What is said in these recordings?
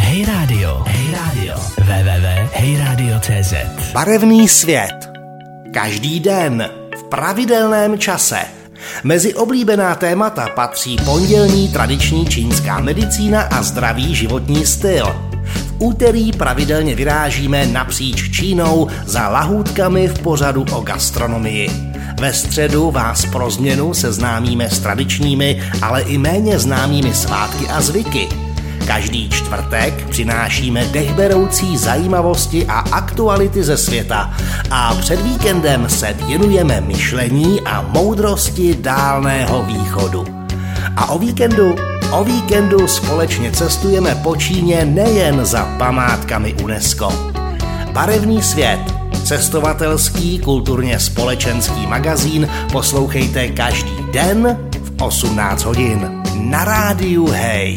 Hey Radio. Hey Radio. www.heyradio.cz. Barevný svět. Každý den v pravidelném čase. Mezi oblíbená témata patří pondělní tradiční čínská medicína a zdravý životní styl. V úterý pravidelně vyrážíme napříč Čínou za lahůdkami v pořadu o gastronomii. Ve středu vás pro změnu seznámíme s tradičními, ale i méně známými svátky a zvyky. Každý čtvrtek přinášíme dechberoucí zajímavosti a aktuality ze světa a před víkendem se věnujeme myšlení a moudrosti Dálného východu. A o víkendu společně cestujeme po Číně nejen za památkami UNESCO. Barevný svět, cestovatelský, kulturně společenský magazín poslouchejte každý den v 18 hodin na rádiu Hey.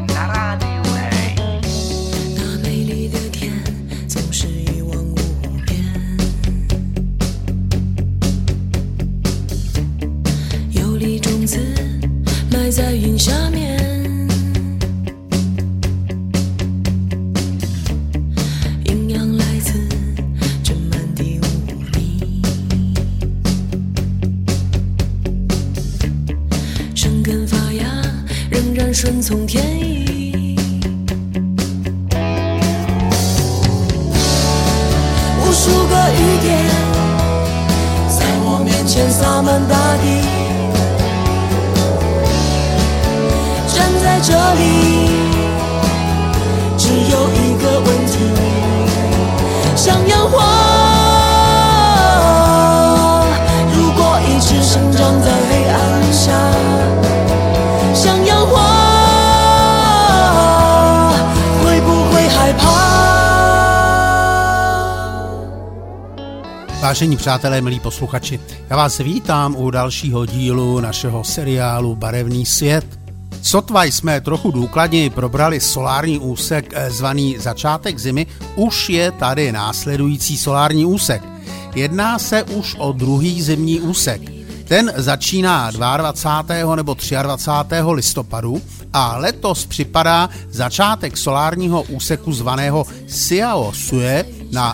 Vážení přátelé, milí posluchači, já vás vítám u dalšího dílu našeho seriálu Barevný svět. Sotva jsme trochu důkladněji probrali solární úsek zvaný Začátek zimy, už je tady následující solární úsek. Jedná se už o druhý zimní úsek. Ten začíná 22. nebo 23. listopadu a letos připadá začátek solárního úseku zvaného Xiao Sue na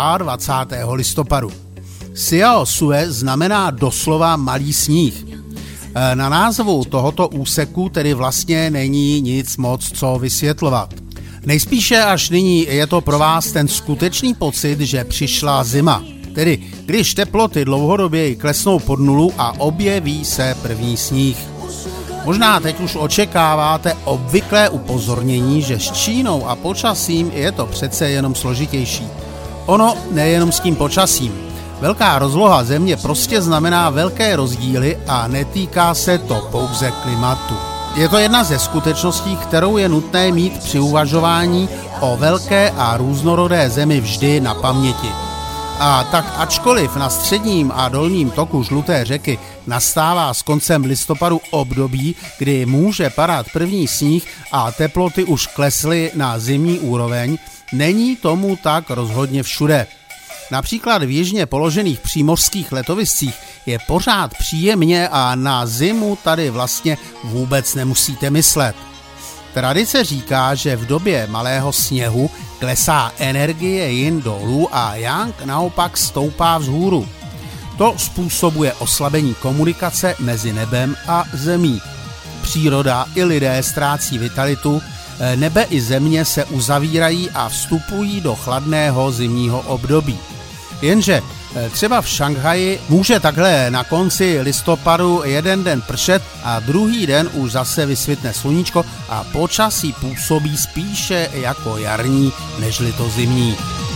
22. listopadu. Xiao Sue znamená doslova malý sníh. Na názvu tohoto úseku tedy vlastně není nic moc co vysvětlovat. Nejspíše až nyní je to pro vás ten skutečný pocit, že přišla zima. Tedy když teploty dlouhodobě klesnou pod nulu a objeví se první sníh. Možná teď už očekáváte obvyklé upozornění, že s Čínou a počasím je to přece jenom složitější. Ono nejenom s tím počasím. Velká rozloha země prostě znamená velké rozdíly a netýká se to pouze klimatu. Je to jedna ze skutečností, kterou je nutné mít při uvažování o velké a různorodé zemi vždy na paměti. A tak ačkoliv na středním a dolním toku žluté řeky nastává s koncem listopadu období, kdy může padat první sníh a teploty už klesly na zimní úroveň, není tomu tak rozhodně všude. Například v jižně položených přímořských letoviscích je pořád příjemně a na zimu tady vlastně vůbec nemusíte myslet. Tradice říká, že v době malého sněhu klesá energie yin dolů a yang naopak stoupá vzhůru. To způsobuje oslabení komunikace mezi nebem a zemí. Příroda i lidé ztrácí vitalitu, nebe i země se uzavírají a vstupují do chladného zimního období. Jenže třeba v Šanghaji může takhle na konci listopadu jeden den pršet a druhý den už zase vysvitne sluníčko a počasí působí spíše jako jarní, nežli to zimní.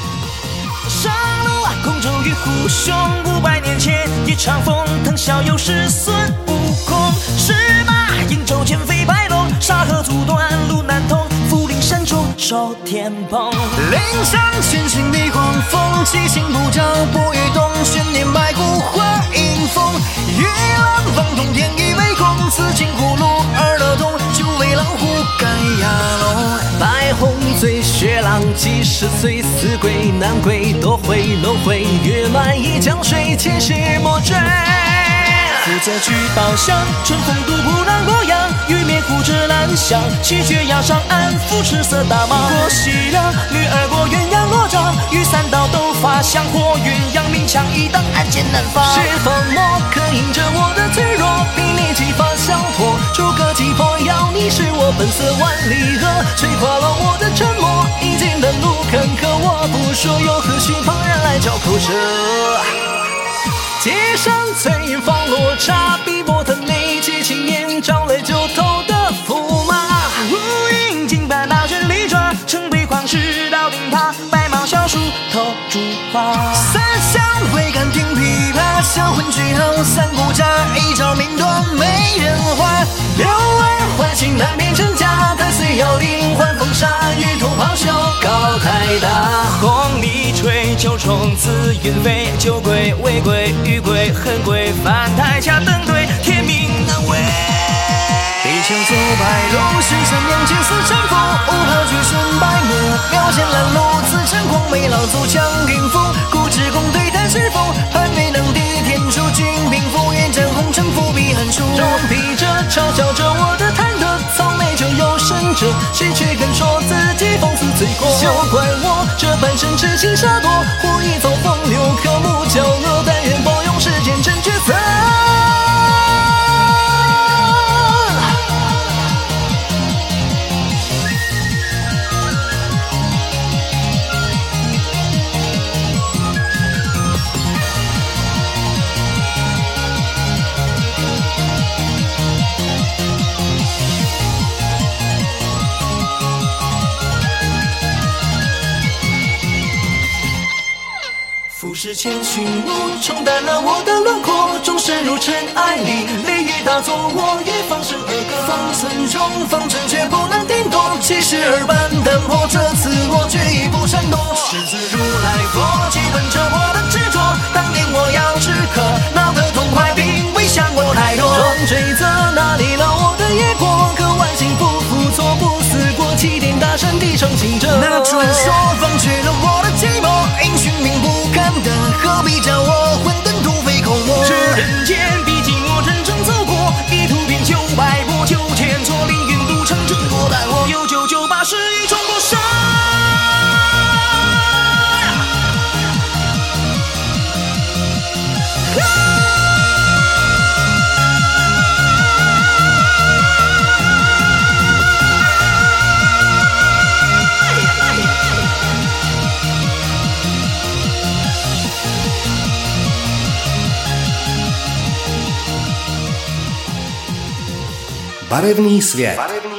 空中与虎熊500年前一场风腾骁勇是孙悟空是马迎州剑飞白龙沙河阻断路难通福陵山中守天蓬岭上群星逆黄风七星不照波与洞悬念白骨化迎风玉兰放通天意为公此金葫芦二乐洞九尾老虎盖亚龙白虹醉雪浪几十岁死鬼难归多回轮回月满一江水前世莫追负责举报响，春风独步让洛阳，玉面护着兰香，气绝崖上安抚赤色大马。过西凉，女儿国鸳鸯罗帐，御三道斗法香火鸳鸯，明枪一挡，暗箭难防。是风魔刻印着我的脆弱，比你激发相破，诸葛击破，要你是我本色万里河，吹垮了我的沉默，已经的路坎坷我不说，又何须旁人来嚼口舌。街上翠影放落茶，碧波的内气青年，招来九头的驸马。乌云金斑大卷里抓，城北旷世到顶塔，白毛小树头烛花。三香会敢听琵琶，销魂句号三顾家，一朝命断美人花。六耳环形难辨真假，太岁摇铃换风沙，玉兔咆哮高台大。红泥吹九重紫云飞，酒鬼未归玉鬼恨鬼，翻台下登对，天命难违。地球走白龙，石山阳剑似战斧，五炮举身白目，妙剑拦路，自称狂美老祖强平复，固执共对但是否还未能敌天诛君平复，愿战红尘伏笔寒书，装逼着嘲笑着我的贪得，草莓者有神者，谁却肯说自己讽刺罪过？休怪我这半生痴心傻惰，或一遭风流和睦交恶，但愿保佑世间真抉择。浮世千寻雾，冲淡了我的轮廓，终身入尘埃里，雷雨大作，我也放声而歌。方寸中，方寸却不能定夺，七十二般淡泊，这次我决意不闪躲。狮子如来佛，基本着我的执着，当年我要吃颗，闹得痛快，并未想过太多。装追责哪里了我的野果，可万幸不负错，不思过，齐天大圣地上行者。那传说放却了我的寂寞，因循命不堪的，何必叫我混沌土匪口沫？这人间毕竟我真正走过，一途遍900步9000错，凌云渡城争过但我有998是一种过伤。 Barevný svět.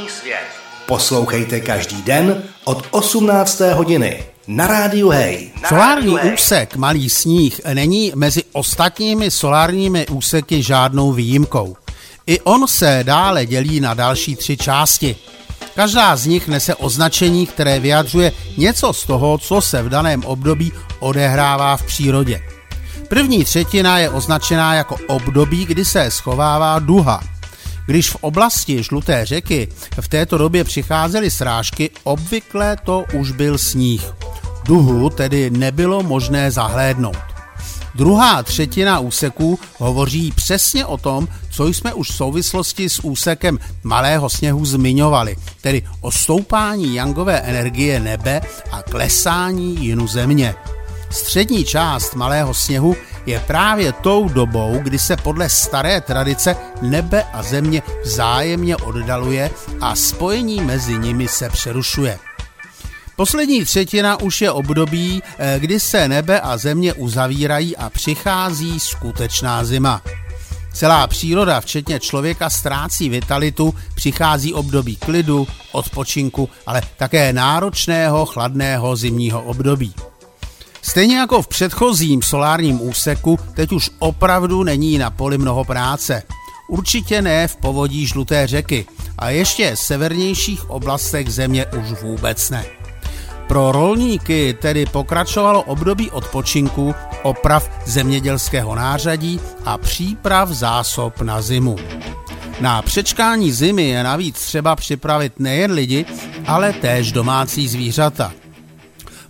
Poslouchejte každý den od 18. hodiny na rádiu Hej. Solární úsek Malý Sníh není mezi ostatními solárními úseky žádnou výjimkou. I on se dále dělí na další 3 části. Každá z nich nese označení, které vyjadřuje něco z toho, co se v daném období odehrává v přírodě. První třetina je označená jako období, kdy se schovává duha. Když v oblasti Žluté řeky v této době přicházely srážky, obvykle to už byl sníh. Duhu tedy nebylo možné zahlédnout. Druhá třetina úseků hovoří přesně o tom, co jsme už v souvislosti s úsekem Malého sněhu zmiňovali, tedy o stoupání jangové energie nebe a klesání jinu země. Střední část Malého sněhu je právě tou dobou, kdy se podle staré tradice nebe a země vzájemně oddaluje a spojení mezi nimi se přerušuje. Poslední třetina už je období, kdy se nebe a země uzavírají a přichází skutečná zima. Celá příroda, včetně člověka, ztrácí vitalitu, přichází období klidu, odpočinku, ale také náročného, chladného zimního období. Stejně jako v předchozím solárním úseku, teď už opravdu není na poli mnoho práce. Určitě ne v povodí Žluté řeky a ještě v severnějších oblastech země už vůbec ne. Pro rolníky tedy pokračovalo období odpočinku, oprav zemědělského nářadí a příprav zásob na zimu. Na přečkání zimy je navíc třeba připravit nejen lidi, ale též domácí zvířata.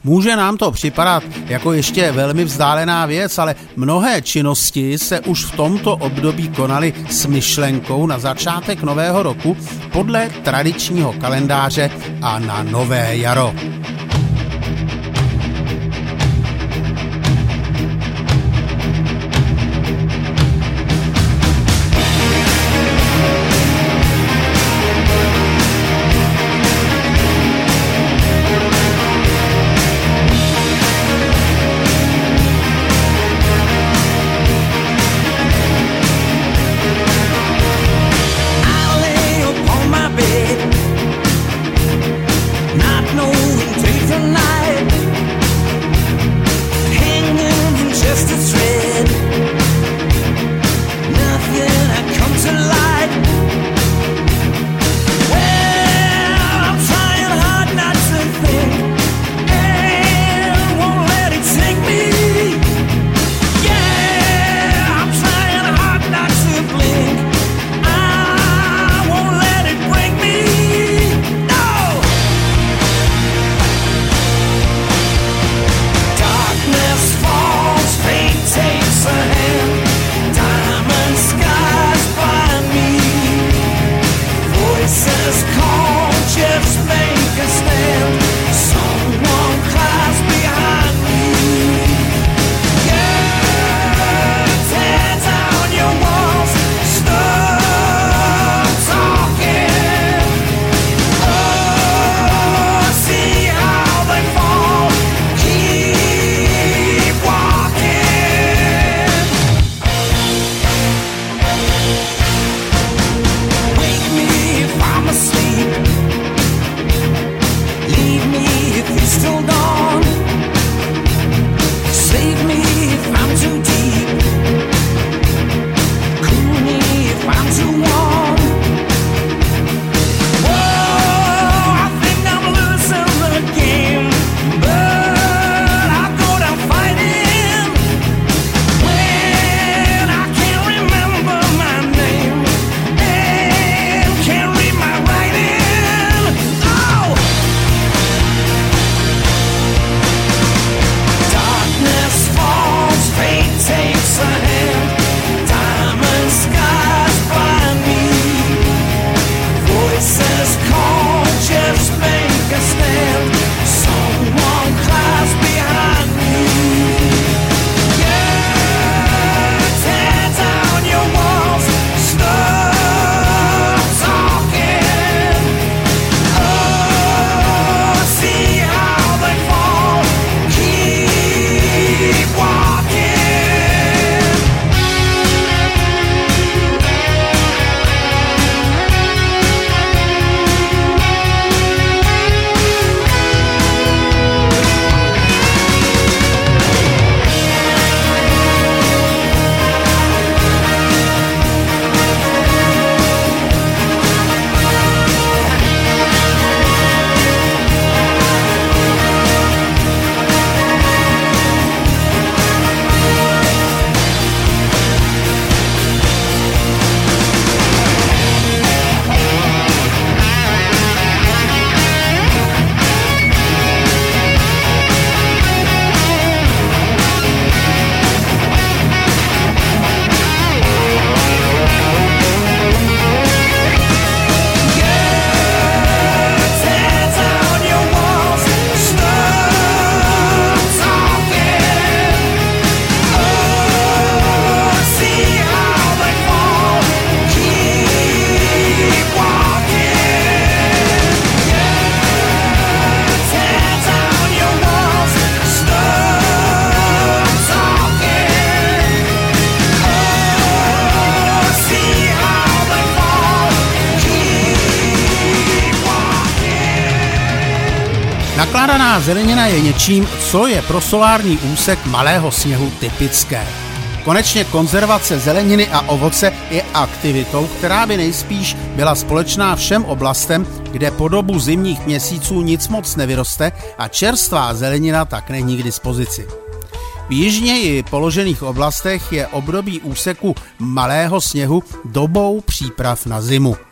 Může nám to připadat jako ještě velmi vzdálená věc, ale mnohé činnosti se už v tomto období konaly s myšlenkou na začátek nového roku podle tradičního kalendáře a na nové jaro. Nakládaná zelenina je něčím, co je pro solární úsek malého sněhu typické. Konečně konzervace zeleniny a ovoce je aktivitou, která by nejspíš byla společná všem oblastem, kde po dobu zimních měsíců nic moc nevyroste a čerstvá zelenina tak není k dispozici. V jižněji položených oblastech je období úseku malého sněhu dobou příprav na zimu.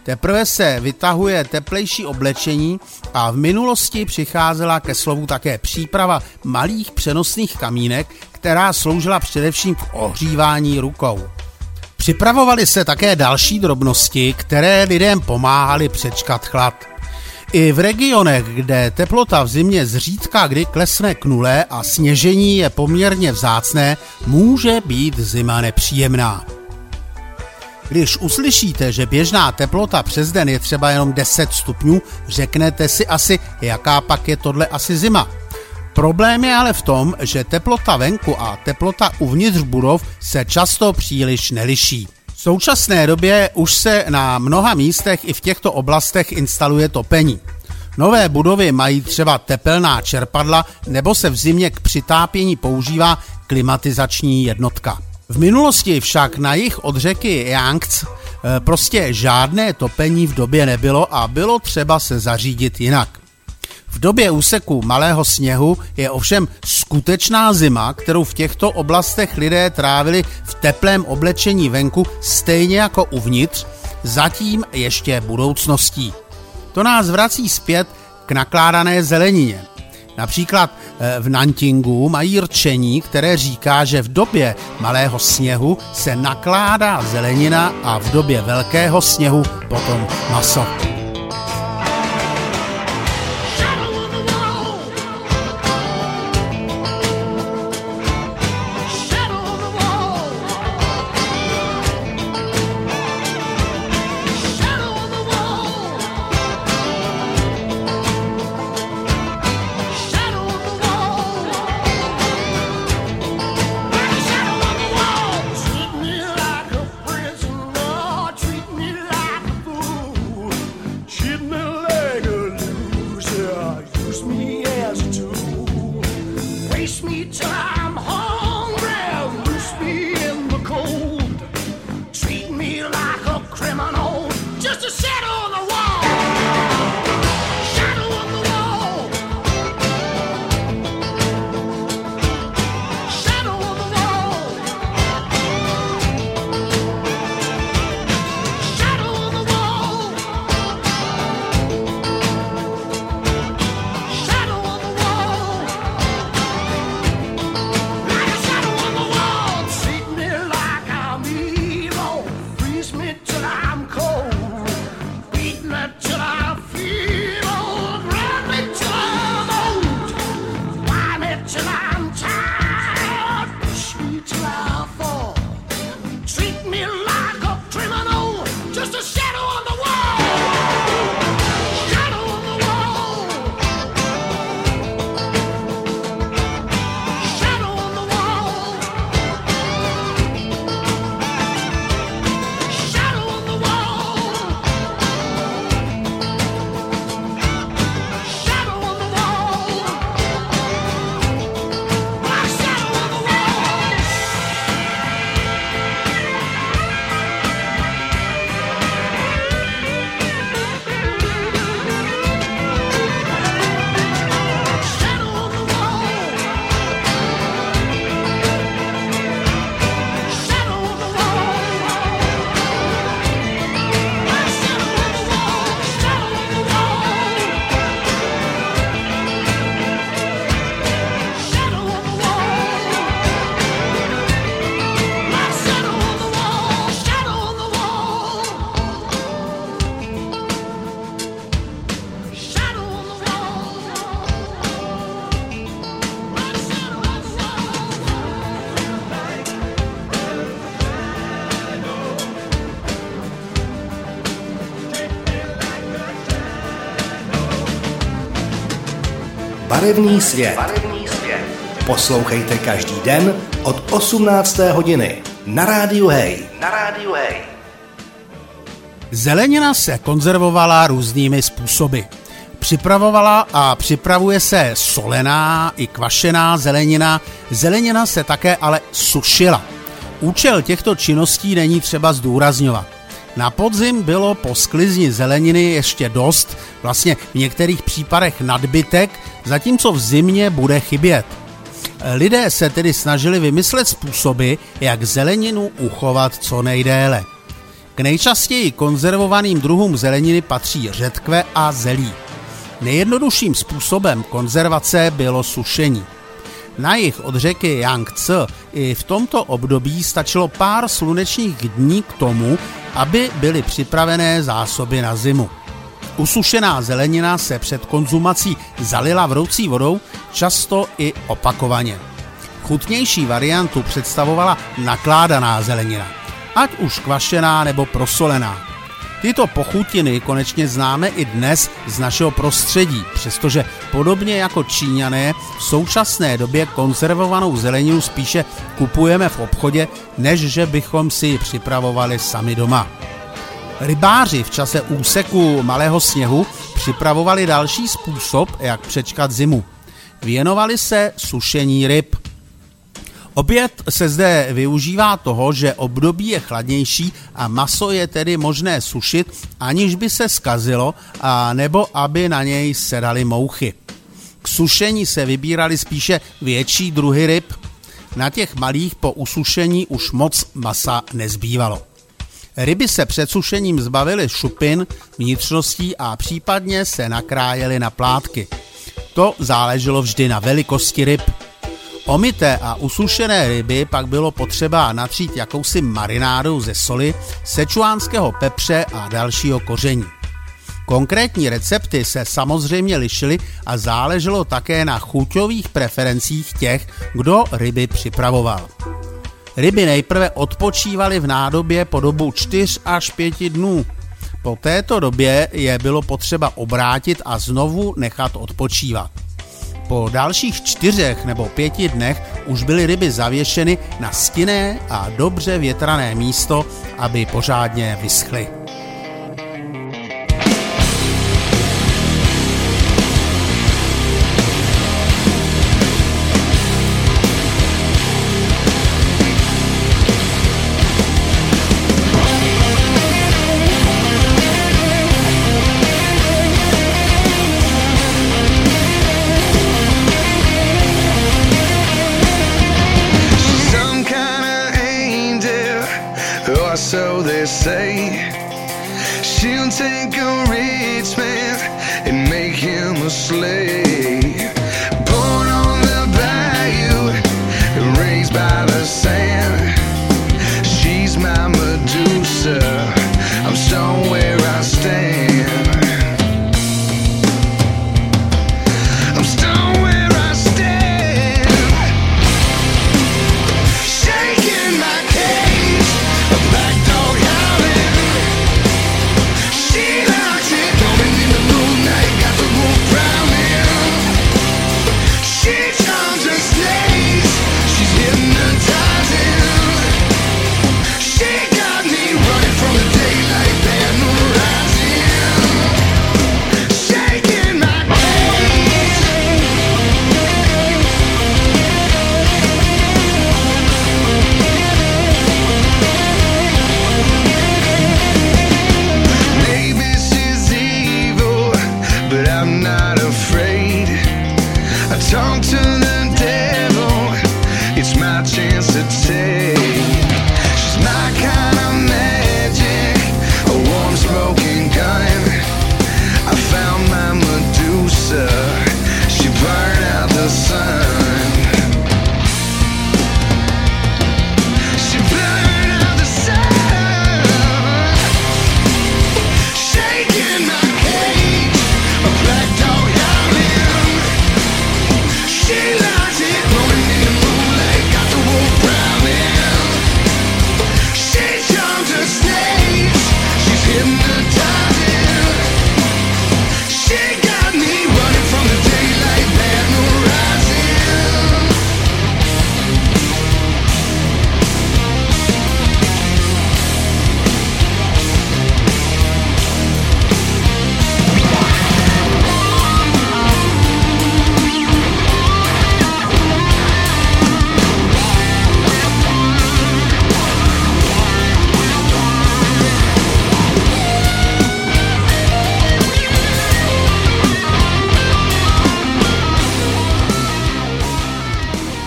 teprve se vytahuje teplejší oblečení a v minulosti přicházela ke slovu také příprava malých přenosných kamínek, která sloužila především k ohřívání rukou. Připravovaly se také další drobnosti, které lidem pomáhaly přečkat chlad. I v regionech, kde teplota v zimě zřídka kdy klesne k nule a sněžení je poměrně vzácné, může být zima nepříjemná. Když uslyšíte, že běžná teplota přes den je třeba jenom 10 stupňů, řeknete si asi, jaká pak je tohle asi zima. Problém je ale v tom, že teplota venku a teplota uvnitř budov se často příliš neliší. V současné době už se na mnoha místech i v těchto oblastech instaluje topení. Nové budovy mají třeba tepelná čerpadla nebo se v zimě k přitápění používá klimatizační jednotka. V minulosti však na jih od řeky Yangtze prostě žádné topení v době nebylo a bylo třeba se zařídit jinak. V době úseku malého sněhu je ovšem skutečná zima, kterou v těchto oblastech lidé trávili v teplém oblečení venku stejně jako uvnitř, zatím ještě budoucností. To nás vrací zpět k nakládané zelenině. Například v Nantingu mají rčení, které říká, že v době malého sněhu se nakládá zelenina a v době velkého sněhu potom maso. Barevný svět. Poslouchejte každý den od 18. hodiny na Rádiu Hej. Zelenina se konzervovala různými způsoby. Připravovala a připravuje se solená i kvašená zelenina. Zelenina se také ale sušila. Účel těchto činností není třeba zdůrazňovat. Na podzim bylo po sklizni zeleniny ještě dost, vlastně v některých případech nadbytek, zatímco v zimě bude chybět. Lidé se tedy snažili vymyslet způsoby, jak zeleninu uchovat co nejdéle. K nejčastěji konzervovaným druhům zeleniny patří řetkve a zelí. Nejjednodušším způsobem konzervace bylo sušení. Na jih od řeky Yangtze i v tomto období stačilo pár slunečních dní k tomu, aby byly připravené zásoby na zimu. Usušená zelenina se před konzumací zalila vroucí vodou, často i opakovaně. Chutnější variantu představovala nakládaná zelenina, ať už kvašená nebo prosolená. Tyto pochutiny konečně známe i dnes z našeho prostředí, přestože podobně jako Číňané v současné době konzervovanou zeleninu spíše kupujeme v obchodě, než že bychom si ji připravovali sami doma. Rybáři v čase úseku malého sněhu připravovali další způsob, jak přečkat zimu. Věnovali se sušení ryb. Opět se zde využívá toho, že období je chladnější a maso je tedy možné sušit, aniž by se zkazilo, a nebo aby na něj sedaly mouchy. K sušení se vybíraly spíše větší druhy ryb. Na těch malých po usušení už moc masa nezbývalo. Ryby se před sušením zbavily šupin, vnitřností a případně se nakrájely na plátky. To záleželo vždy na velikosti ryb. Omyté a usušené ryby pak bylo potřeba natřít jakousi marinádou ze soli, sečuánského pepře a dalšího koření. Konkrétní recepty se samozřejmě lišily a záleželo také na chuťových preferencích těch, kdo ryby připravoval. Ryby nejprve odpočívaly v nádobě po dobu 4 až 5 dnů. Po této době je bylo potřeba obrátit a znovu nechat odpočívat. Po dalších 4 nebo 5 dnech už byly ryby zavěšeny na stinné a dobře větrané místo, aby pořádně vyschly. So they say she'll take a rich man and make him a slave. Born on the bayou, raised by the sand. She's my Medusa, I'm somewhere I stand. I'm somewhere I stand. Shaking my cage, a black dog howling. She likes it, going in the moonlight, got the wolf prowling. She charms her snakes, she's hypnotizing. She got me running from the daylight, paralyzing. Shaking my cage. Maybe she's evil, but I'm not afraid. I talk to the devil, it's my chance to take. She's my kind of magic, a warm smoking gun. I found my Medusa, she burned out the sun. She burned out the sun. Shaking my cage, a black dog howling. She likes it, rolling in the moonlight, got the wolf prowling. She charms her snakes, she's hypnotizing. She got me running from the daylight, paralyzing.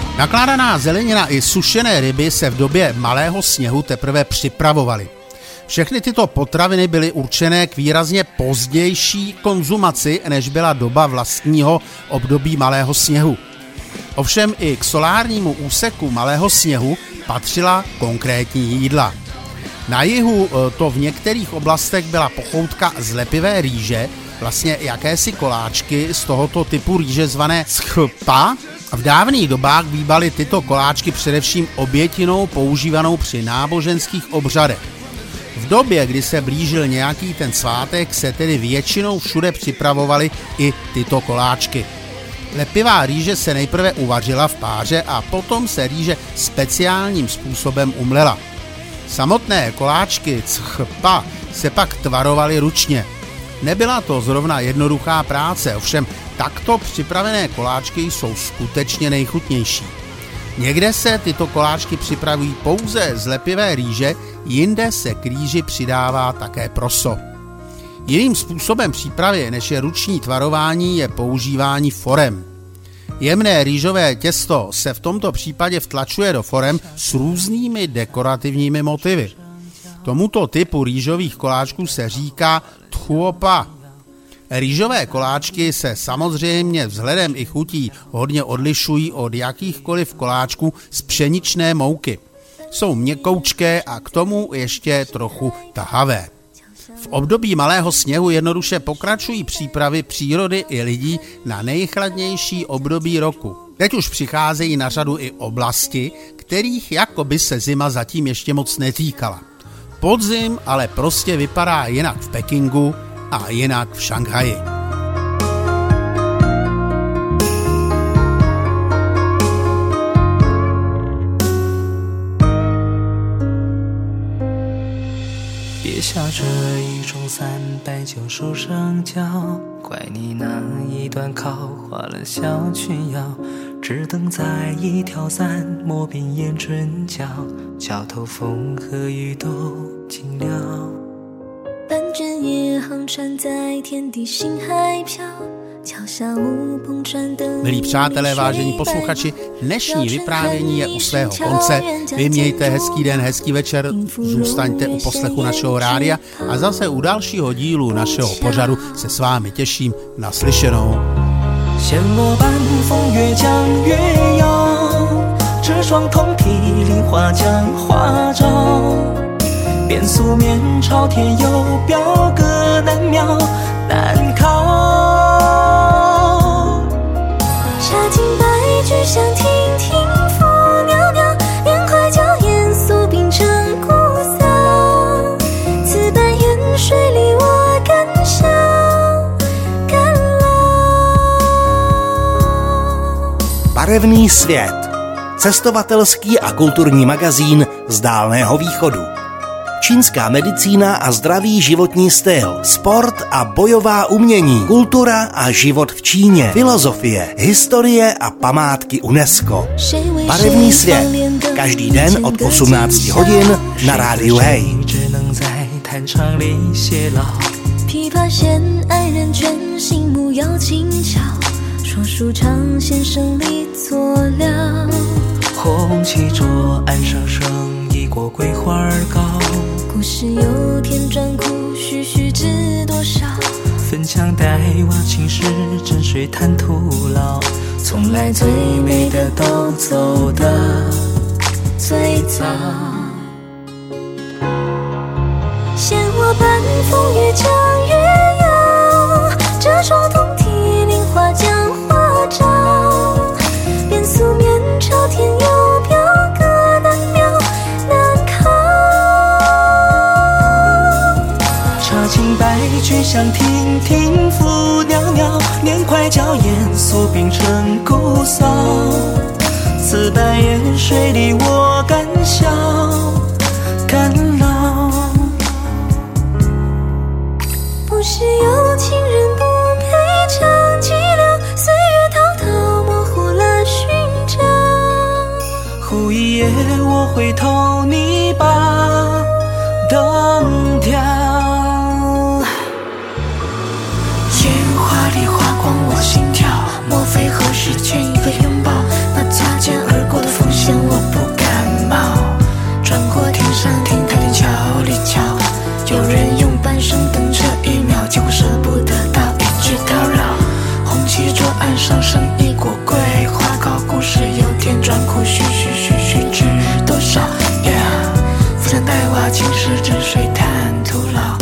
Nakládaná zelenina i sušené ryby se v době malého sněhu teprve připravovaly. Všechny tyto potraviny byly určené k výrazně pozdější konzumaci, než byla doba vlastního období malého sněhu. Ovšem i k solárnímu úseku malého sněhu patřila konkrétní jídla. Na jihu to v některých oblastech byla pochoutka z lepivé rýže, vlastně jakési koláčky z tohoto typu rýže zvané schpa. V dávných dobách bývaly tyto koláčky především obětinou používanou při náboženských obřadech. V době, kdy se blížil nějaký ten svátek, se tedy většinou všude připravovaly i tyto koláčky. Lepivá rýže se nejprve uvařila v páře a potom se rýže speciálním způsobem umlela. Samotné koláčky chpa se pak tvarovaly ručně. Nebyla to zrovna jednoduchá práce, ovšem takto připravené koláčky jsou skutečně nejchutnější. Někde se tyto koláčky připravují pouze z lepivé rýže, jinde se k rýži přidává také proso. Jiným způsobem přípravy, než je ruční tvarování, je používání forem. Jemné rýžové těsto se v tomto případě vtlačuje do forem s různými dekorativními motivy. Tomuto typu rýžových koláčků se říká tchuopa. Rýžové koláčky se samozřejmě vzhledem i chutí hodně odlišují od jakýchkoliv koláčků z pšeničné mouky. Jsou měkoučké a k tomu ještě trochu tahavé. V období malého sněhu jednoduše pokračují přípravy přírody i lidí na nejchladnější období roku. Teď už přicházejí na řadu i oblasti, kterých jakoby se zima zatím ještě moc netýkala. Podzim ale prostě vypadá jinak v Pekingu a jinak v Šanghaji. 别笑这一种390手上脚，怪你那一段靠花了小裙腰，只等在一条伞抹遍眼唇角，桥头风和雨都尽了。 半卷夜航船在天地心海飘，桥下乌篷船灯。 Milí přátelé, vážení posluchači, dnešní vyprávění je u svého konce. Vy mějte hezký den, hezký večer, zůstaňte u poslechu našeho rádia a zase u dalšího dílu našeho pořadu se s vámi těším. Naslyšenou. 弦落半风越降越摇，这双通体梨花将花招。变素面朝天有表，各难描难考。 茶尽白菊香亭亭拂袅袅，莲快娇艳素冰成姑嫂。此般远水里我敢笑，敢老。 Barevný svět. Cestovatelský a kulturní magazín z Dálného východu. Čínská medicína a zdravý životní styl, sport a bojová umění, kultura a život v Číně, filozofie, historie a památky UNESCO. Barevný svět. Každý den od 18 hodin na rádiu Hej. 琵琶弦爱人卷，心木摇轻巧，说书唱先生离作了。 红旗桌岸上生一锅桂花糕， 故事有天转苦，徐徐知多少？ 粉墙黛瓦青石，枕水谈徒劳。从来最美的都走得最早。 嫌我半风越降越摇，这双通体梨花将花招。变素面朝天有表，各难描难考。 茶尽白菊香亭亭拂袅袅，莲快娇艳素冰成姑嫂。此般远水里我敢笑敢老。 不是有情人不配尝寂寥，岁月滔滔模糊了寻找。 忽一夜我回头，你把灯调。烟花里划光我心跳，莫非何时欠一个拥抱？那擦肩而过的风险我不感冒。转过天上听他的桥里桥， 桌岸上剩一锅桂花糕，故事有甜转苦，须知多少 Yeah， 浮山带瓦，青石止水滩徒劳。